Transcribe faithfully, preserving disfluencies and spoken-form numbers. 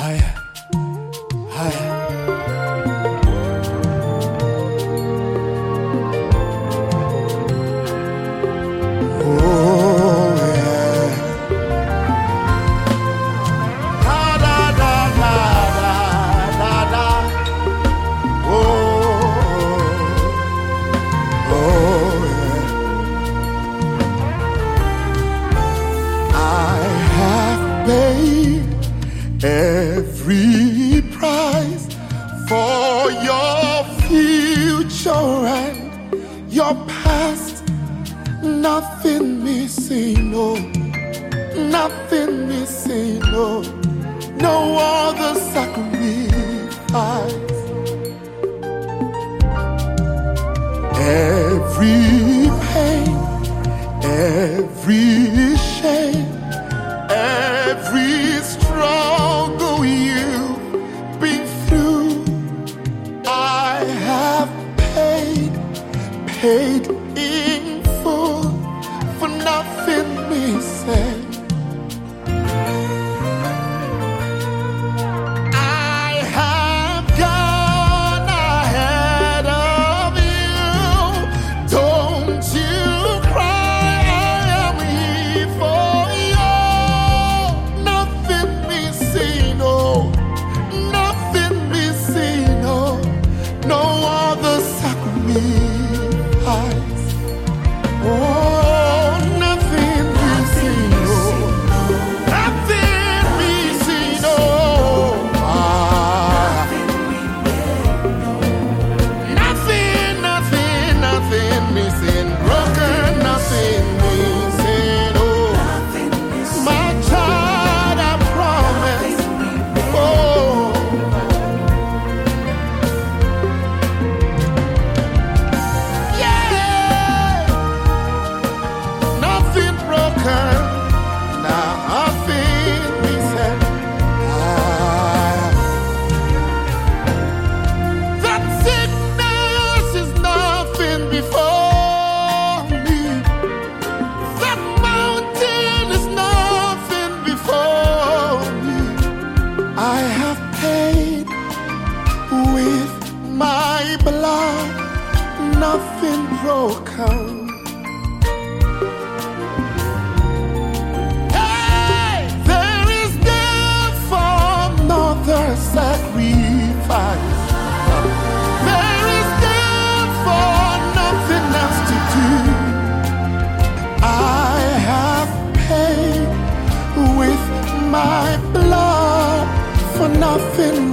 higher, higher. Oh yeah. Da da da da da da da. Oh oh yeah. I have paid every price for your future and your past. Nothing missing, no, nothing missing, no, no other sacrifice. Every pain, every shame, every struggle you've been through, I have paid, paid in full, for nothing missing. I have gone ahead of you. Don't you cry, I am here for you. Nothing missing, oh, nothing missing, oh, no other sacrifice. Oh, nothing missing, oh, nothing missing, oh, ah. Nothing, nothing, nothing missing, broken, nothing missing, oh, my child, I promise, oh, yeah, nothing broken, nothing missing, ah. That sickness is nothing before me. That mountain is nothing before me. I have paid with my blood, nothing broken. Hey, there is therefore another sacrifice. There is therefore nothing else to do. I have paid with my blood for nothing